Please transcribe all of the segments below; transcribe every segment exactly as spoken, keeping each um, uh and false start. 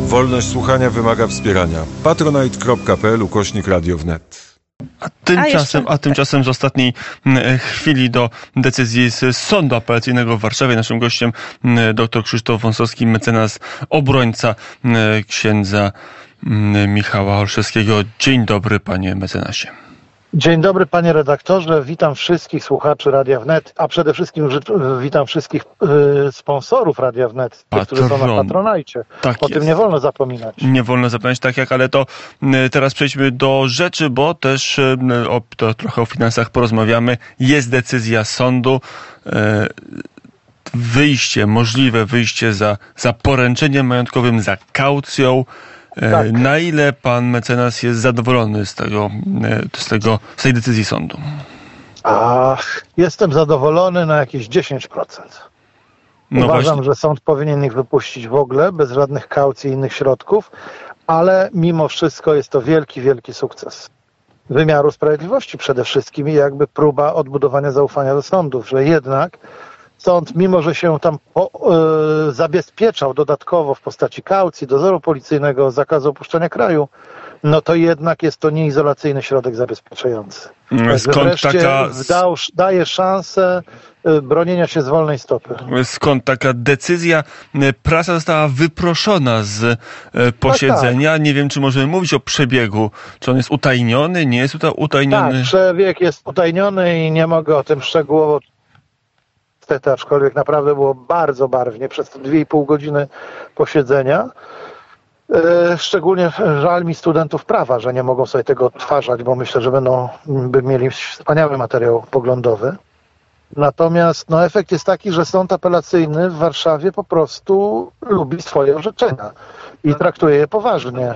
Wolność słuchania wymaga wspierania. patronite kropka p l ukośnik radio wnet. A tymczasem, a tymczasem z ostatniej chwili do decyzji z Sądu Apelacyjnego w Warszawie. Naszym gościem dr Krzysztof Wąsowski, mecenas, obrońca księdza Michała Olszewskiego. Dzień dobry, panie mecenasie. Dzień dobry, panie redaktorze. Witam wszystkich słuchaczy Radia Wnet, a przede wszystkim witam wszystkich y, sponsorów Radia Wnet, tych, którzy są na Patronajcie. Tak o jest. tym nie wolno zapominać. Nie wolno zapominać, tak jak, ale to y, teraz przejdźmy do rzeczy, bo też y, o, to trochę o finansach porozmawiamy. Jest decyzja sądu. Y, wyjście, możliwe wyjście za, za poręczeniem majątkowym, za kaucją. Tak. Na ile pan mecenas jest zadowolony z tego, z tego, z tej decyzji sądu? A, jestem zadowolony na jakieś dziesięć procent. No Uważam, właśnie. że sąd powinien ich wypuścić w ogóle, bez żadnych kaucji i innych środków, ale mimo wszystko jest to wielki, wielki sukces wymiaru sprawiedliwości przede wszystkim i jakby próba odbudowania zaufania do sądów, że jednak sąd, mimo że się tam po, y, zabezpieczał dodatkowo w postaci kaucji, dozoru policyjnego, zakazu opuszczania kraju, no to jednak jest to nieizolacyjny środek zabezpieczający. Skąd taka... Wdał, daje szansę y, bronienia się z wolnej stopy. Skąd taka decyzja? Prasa została wyproszona z y, posiedzenia. Tak, tak. Nie wiem, czy możemy mówić o przebiegu. Czy on jest utajniony? Nie jest utajniony? Tak, przebieg jest utajniony i nie mogę o tym szczegółowo niestety, aczkolwiek naprawdę było bardzo barwnie przez te dwie i pół godziny posiedzenia. E, szczególnie żal mi studentów prawa, że nie mogą sobie tego odtwarzać, bo myślę, że będą by mieli wspaniały materiał poglądowy. Natomiast no, efekt jest taki, że sąd apelacyjny w Warszawie po prostu lubi swoje orzeczenia i traktuje je poważnie.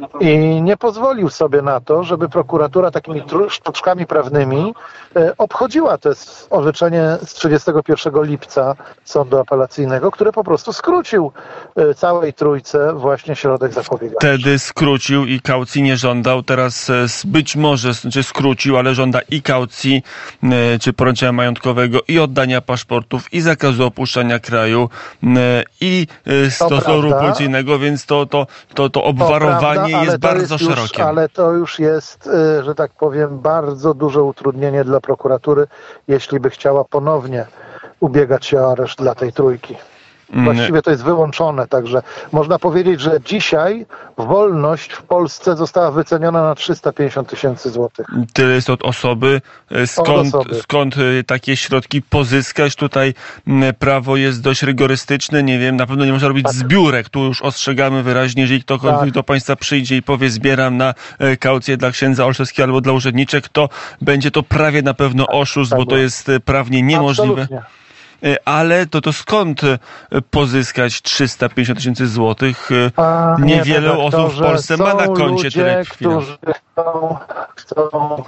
I nie pozwolił sobie na to, żeby prokuratura takimi sztuczkami prawnymi e, obchodziła to orzeczenie z trzydziestego pierwszego lipca sądu apelacyjnego, które po prostu skrócił e, całej trójce właśnie środek zapobiegawczy. Wtedy skrócił i kaucji nie żądał. Teraz e, być może czy skrócił, ale żąda i kaucji, e, czy poręczenia majątkowego, i oddania paszportów, i zakazu opuszczania kraju, e, i e, dozoru policyjnego, więc to, to, to, to obwarowanie to prawda, jest bardzo jest szerokie. Już, ale to już jest, że tak powiem, bardzo duże utrudnienie dla prokuratury, jeśli by chciała ponownie ubiegać się o areszt dla tej trójki. Właściwie to jest wyłączone, także można powiedzieć, że dzisiaj wolność w Polsce została wyceniona na trzysta pięćdziesiąt tysięcy złotych. Tyle jest od osoby. Skąd, od osoby. skąd takie środki pozyskać? Tutaj prawo jest dość rygorystyczne. Nie wiem, na pewno nie można robić tak. zbiórek. Tu już ostrzegamy wyraźnie, jeżeli ktokolwiek tak. do państwa przyjdzie i powie, zbieram na kaucję dla księdza Olszewskiego albo dla urzędniczek, to będzie to prawie na pewno oszust, tak, bo to jest prawnie niemożliwe. Absolutnie. Ale to, to skąd pozyskać trzysta pięćdziesiąt tysięcy złotych? A, Niewiele nie, osób w Polsce ma na koncie ludzie, tyle pieniędzy. Którzy chcą, chcą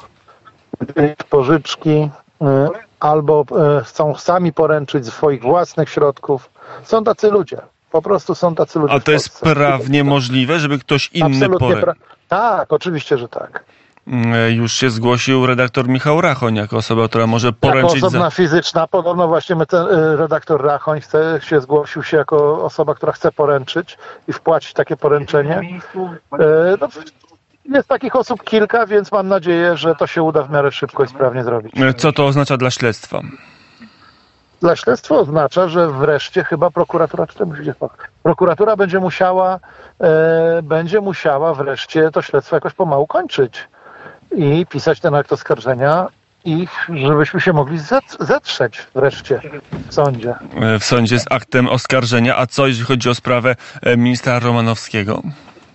pożyczki albo chcą sami poręczyć z swoich własnych środków. Są tacy ludzie. Po prostu są tacy ludzie. A to jest prawnie możliwe, żeby ktoś inny poręczył? Pra- tak, oczywiście, że tak. Już się zgłosił redaktor Michał Rachoń jako osoba, która może poręczyć... Jako osobna za... fizyczna. Podobno właśnie my ten, redaktor Rachoń chce, się zgłosił się jako osoba, która chce poręczyć i wpłacić takie poręczenie. No, jest takich osób kilka, więc mam nadzieję, że to się uda w miarę szybko i sprawnie zrobić. Co to oznacza dla śledztwa? Dla śledztwa oznacza, że wreszcie chyba prokuratura, czy to musi być, prokuratura będzie musiała, e, będzie musiała wreszcie to śledztwo jakoś pomału kończyć i pisać ten akt oskarżenia i żebyśmy się mogli zetrzeć wreszcie w sądzie. W sądzie z aktem oskarżenia. A co, jeżeli chodzi o sprawę ministra Romanowskiego?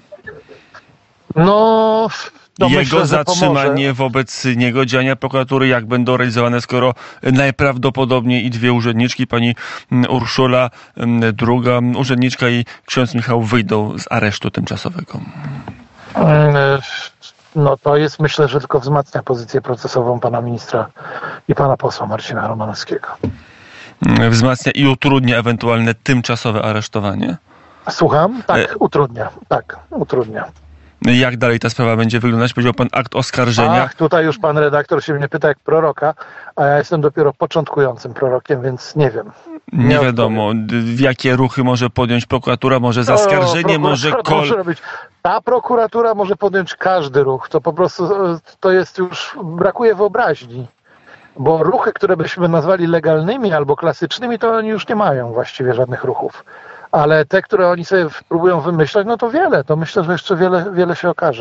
No... No Jego myślę, zatrzymanie wobec niego, działania prokuratury, jak będą realizowane, skoro najprawdopodobniej i dwie urzędniczki, pani Urszula, druga urzędniczka i ksiądz Michał wyjdą z aresztu tymczasowego? No to jest, myślę, że tylko wzmacnia pozycję procesową pana ministra i pana posła Marcina Romanowskiego. Wzmacnia i utrudnia ewentualne tymczasowe aresztowanie? Słucham? Tak, utrudnia. Tak, utrudnia. Jak dalej ta sprawa będzie wyglądać? Powiedział pan akt oskarżenia. Ach, tutaj już pan redaktor się mnie pyta jak proroka, a ja jestem dopiero początkującym prorokiem, więc nie wiem. Nie, Nie wiadomo, w jakie ruchy może podjąć prokuratura, może zaskarżenie, O, może prokuratura kol... może robić. Ta prokuratura może podjąć każdy ruch. To po prostu to jest już, brakuje wyobraźni. Bo ruchy, które byśmy nazwali legalnymi albo klasycznymi, to oni już nie mają właściwie żadnych ruchów. Ale te, które oni sobie próbują wymyślać, no to wiele. To myślę, że jeszcze wiele, wiele się okaże.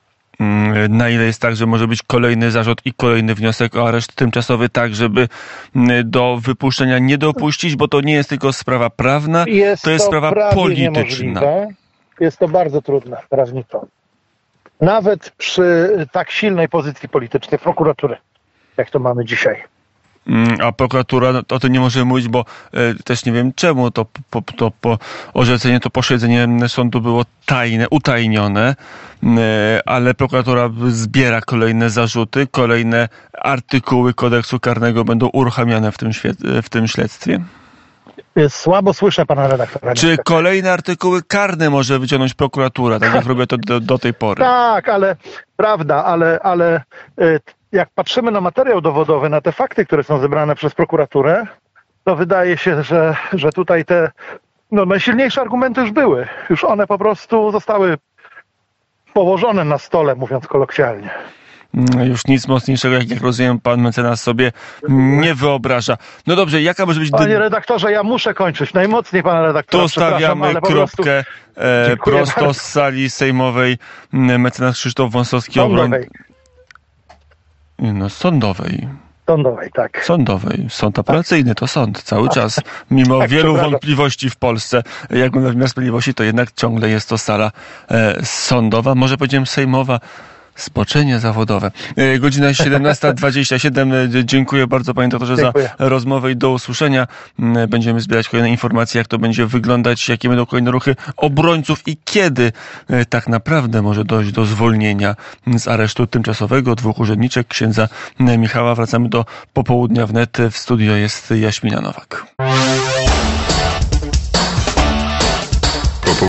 Na ile jest tak, że może być kolejny zarzut i kolejny wniosek o areszt tymczasowy, tak żeby do wypuszczenia nie dopuścić, bo to nie jest tylko sprawa prawna, Jest to jest to sprawa prawie polityczna. niemożliwe. Jest to bardzo trudne prawniko. Nawet przy tak silnej pozycji politycznej prokuratury, jak to mamy dzisiaj. A prokuratura, no, o tym nie możemy mówić, bo e, też nie wiem czemu to, po, to po orzeczenie, to posiedzenie sądu było tajne, utajnione, e, ale prokuratura zbiera kolejne zarzuty, kolejne artykuły kodeksu karnego będą uruchamiane w tym, świe- w tym śledztwie. Słabo słyszę pana redaktora. Czy niestety. Kolejne artykuły karne może wyciągnąć prokuratura, tak jak robię to do, do tej pory? Tak, ale prawda, ale, ale y, jak patrzymy na materiał dowodowy, na te fakty, które są zebrane przez prokuraturę, to wydaje się, że, że tutaj te no, najsilniejsze argumenty już były. Już one po prostu zostały położone na stole, mówiąc kolokwialnie. Już nic mocniejszego, jak, jak rozumiem, pan mecenas sobie nie wyobraża. No dobrze, jaka może być... Panie redaktorze, ja muszę kończyć. Najmocniej pana redaktora. Tu stawiamy kropkę e, prosto bardzo. z sali sejmowej. Mecenas Krzysztof Wąsowski. Sądowej. Obroń... No, sądowej. Sądowej, tak. Sądowej. Sąd apelacyjny to sąd cały czas. Mimo tak, wielu prawda. wątpliwości w Polsce, jak na wymiar sprawiedliwości, to jednak ciągle jest to sala e, sądowa. Może powiedziałem sejmowa. Spoczenie zawodowe. Godzina siedemnasta dwadzieścia siedem. Dziękuję bardzo panie doktorze Dziękuję. za rozmowę i do usłyszenia. Będziemy zbierać kolejne informacje, jak to będzie wyglądać, jakie będą kolejne ruchy obrońców i kiedy tak naprawdę może dojść do zwolnienia z aresztu tymczasowego dwóch urzędniczek księdza Michała. Wracamy do popołudnia wnet. W studio jest Jaśmina Nowak.